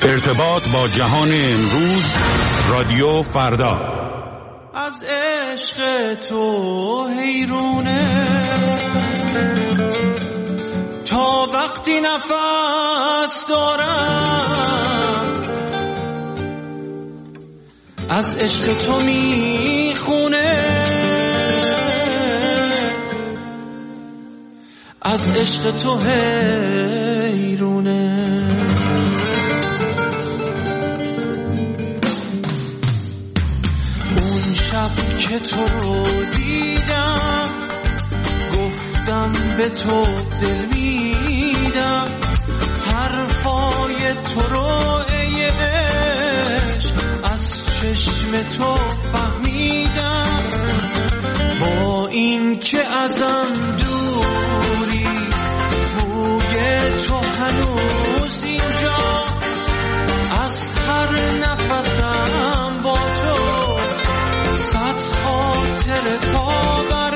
ارتباط با جهان امروز، رادیو فردا. از عشق تو حیرونه تا وقتی نفس دارم، از عشق تو میخونه، از عشق تو حیرونه. اون شب که تو رو دیدم گفتم به تو دل میدم، حرفای تو رو ای عشق از چشم تو فهمیدم. با این که ازم دوری بوی تو هنوز اینجاست، از هر نفسم با تو صد خاطر پاور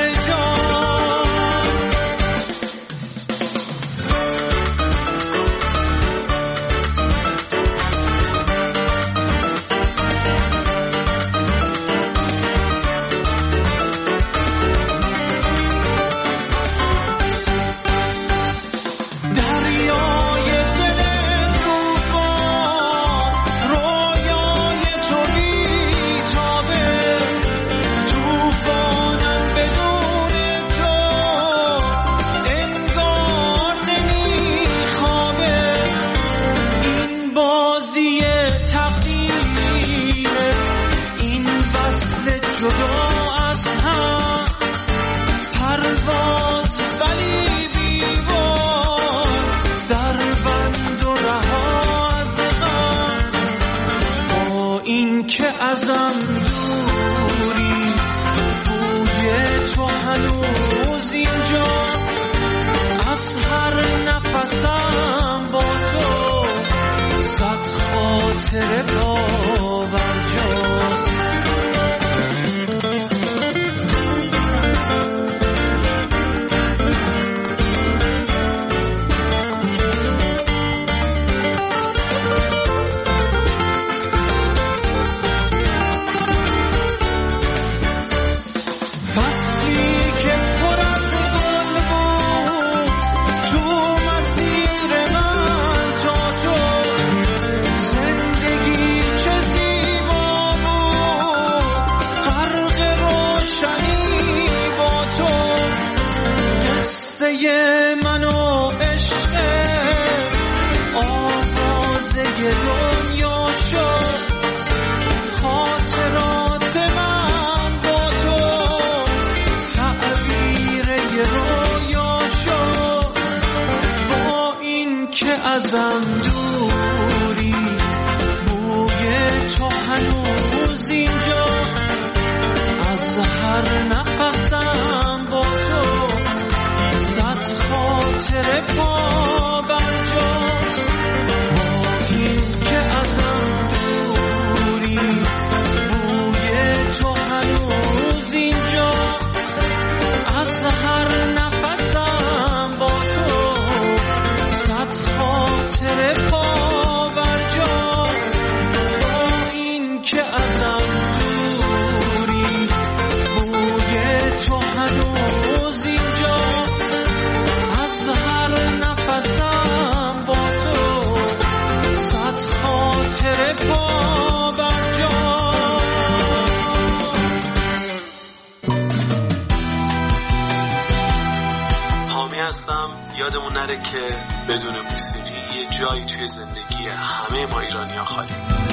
یادمون نره که بدون موسیقی یه جایی توی زندگی همه ما ایرانی‌ها خالی.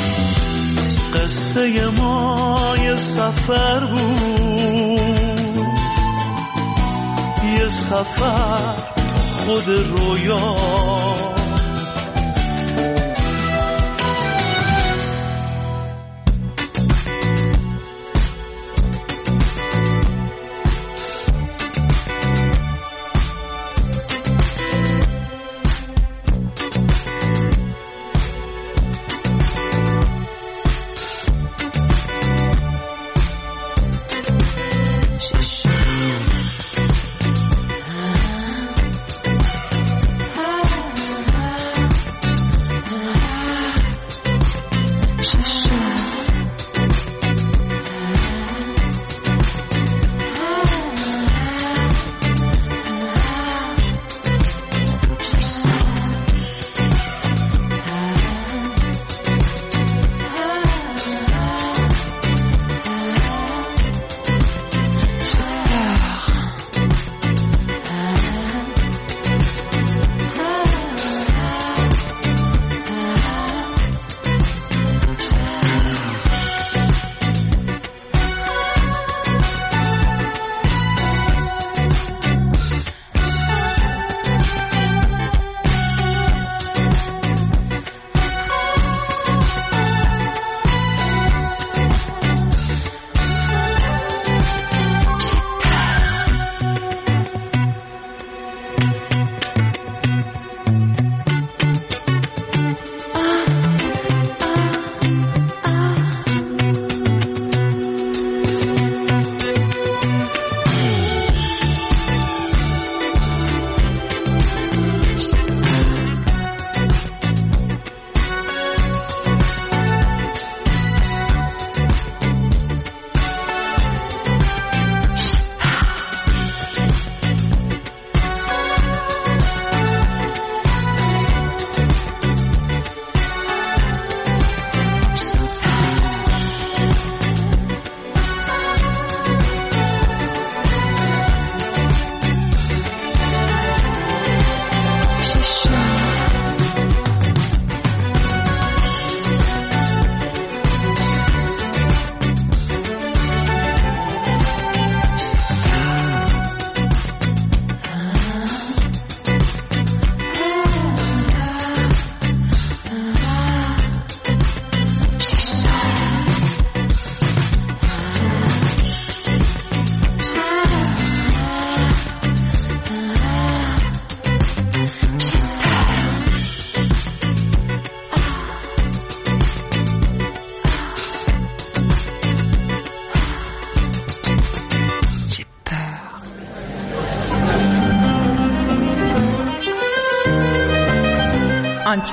قصه ما یه سفر بود، یه سفر خود رویا،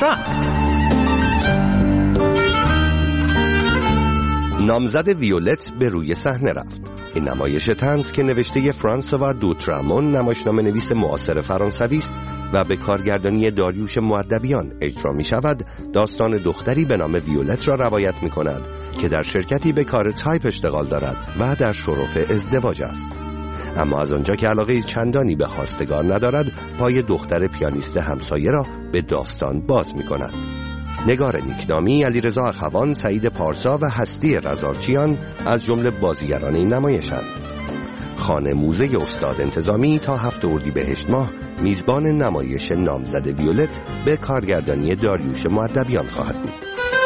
رفت. نامزد ویولت به روی صحنه رفت. این نمایش طنز که نوشته فرانسوا دوترامون نمایشنامه نویس معاصر فرانسوی است و به کارگردانی داریوش مؤدبیان اجرا می شود، داستان دختری به نام ویولت را روایت می کند که در شرکتی به کار تایپ اشتغال دارد و در شرف ازدواج است. اما از آنجا که علاقه چندانی به خواستگار ندارد، پای دختر پیانیست همسایه را به داستان باز می کند. نگار نیکنامی، علیرضا اخوان، سعید پارسا و هستی رزارچیان از جمله بازیگران این نمایشند. خانه موزه استاد انتظامی تا 7 اردیبهشت ماه میزبان نمایش نامزد ویولت به کارگردانی داریوش مؤدبیان خواهد بود.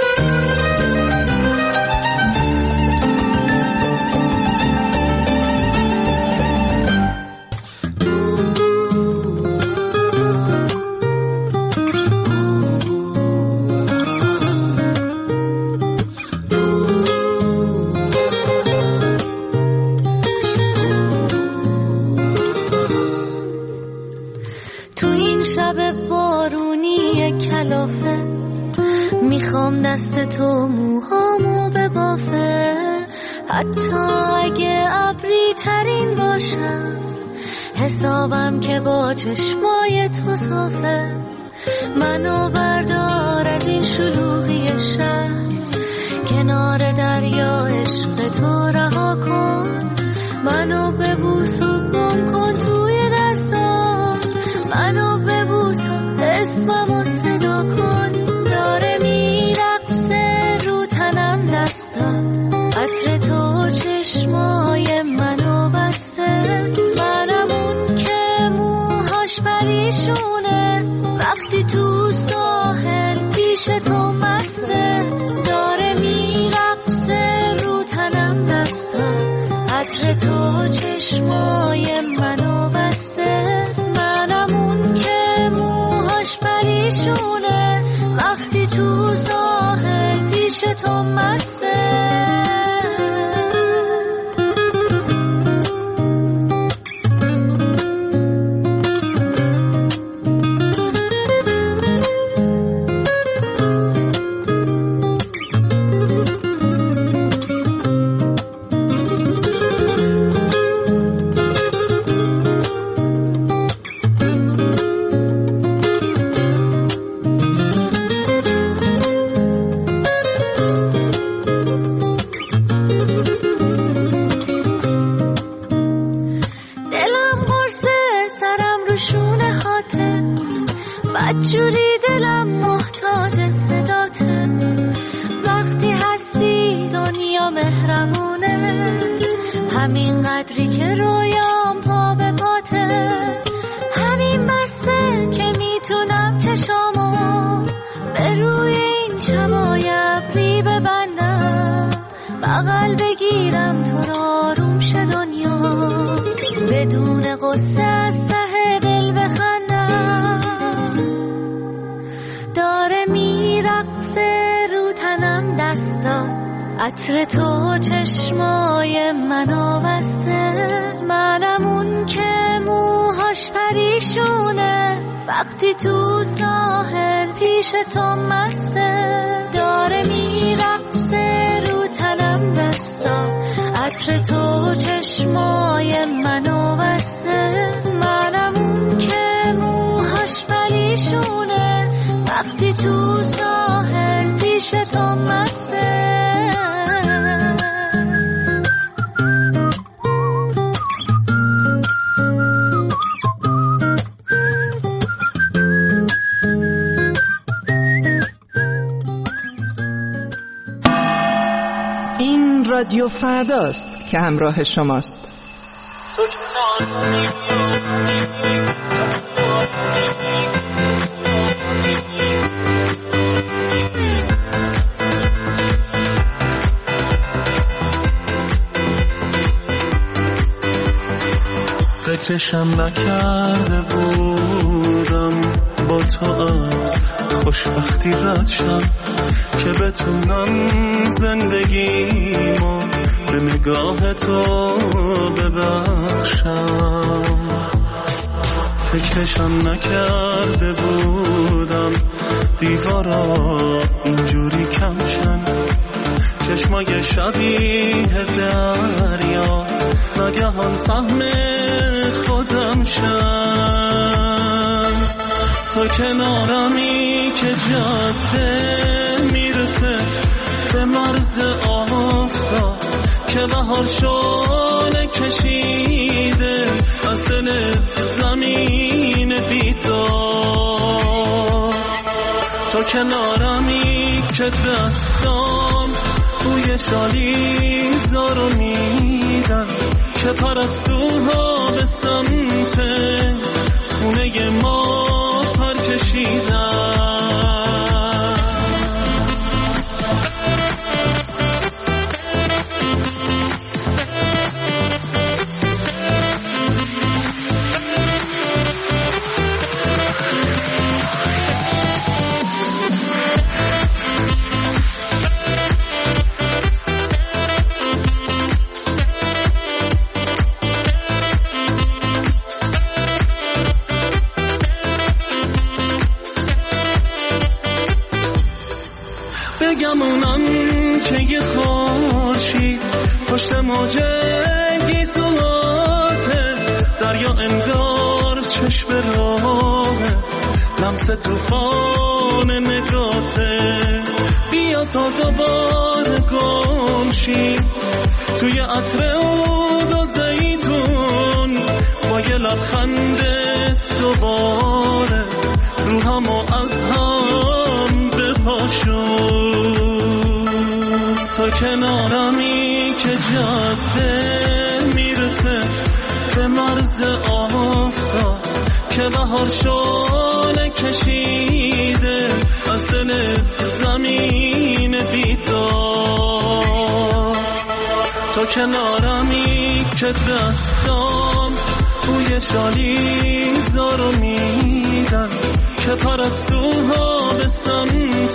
میخوام دست تو موهامو ببافه، حتی اگه ابری ترین باشم، حسابم که با چشمای تو صافه. منو بردار از این شلوغی شهر، کنار دریا عشق تو رها کن. منو ببوس و گم کن توی دستام، منو ببوس و اسممو صدا کن. داره میرقصه رو تنم دستم، عطر تو چشمای منو بسته. منم اون که موهاش پریشونه، وقتی تو ساحل پیش تو مسته. داره میرقصه رو تنم دستم، عطر تو چشمای منو بسته. منم اون که موهاش پریشونه، وقتی تو ساحل پیش تو مسته. بدجوری دلم محتاج صداته، وقتی هستی دنیا مهرمونه. همین قدری که رویام پا به پاته، همین بسته که میتونم چشامو به روی این شبای ابری ببندم. بغل بگیرم تو را آروم شه دنیا، بدون قصه از ته دل بخندم. داره میرقصه رو تنم دستات، عطر تو چشمای منو بسته. منم اون که موهاش پریشونه، وقتی تو ساحل پیش تو مسته. داره میرقصه رو تنم دستات، عطر تو چشمای منو بسته. منم اون که موهاش پریشونه، وقتی تو ساحل پیش تو مسته. این رادیو فرداست که همراه شماست. فکرشم نکرده بودم با تو از خوشبختی رد شم، که بتونم زندگیمو به نگاه تو ببخشم. فکرشم نکرده بودم دیوارا اینجوری کمشن، چشمای شبیه دریا ناگهان سهم خودم شن. تو کنارمی که جاده میرسه به مرز آفتاب، که بهار شعله کشیده از دل زمین بیدار. تو کنارمی که دستام بوی شالیزارو میدن، که پرستوها به سمت خونه ما پر کشیدن. بگمونم که یه خورشید پشت موج گیسواته، دریا انگار چشم راهه، لمس توفان نگاته. بیا تا دوباره گم شی توی عطر عود و زیتون، با یه لبخندت دوباره روحمو از هم بپاشون. تو کنارمی که جاده میرسه به مرز آفتاب، که بهار شعله کشیده از دل زمین بیدار. تو کنارمی که دستام بوی شالیزارو میدن، که پرستوها به سمت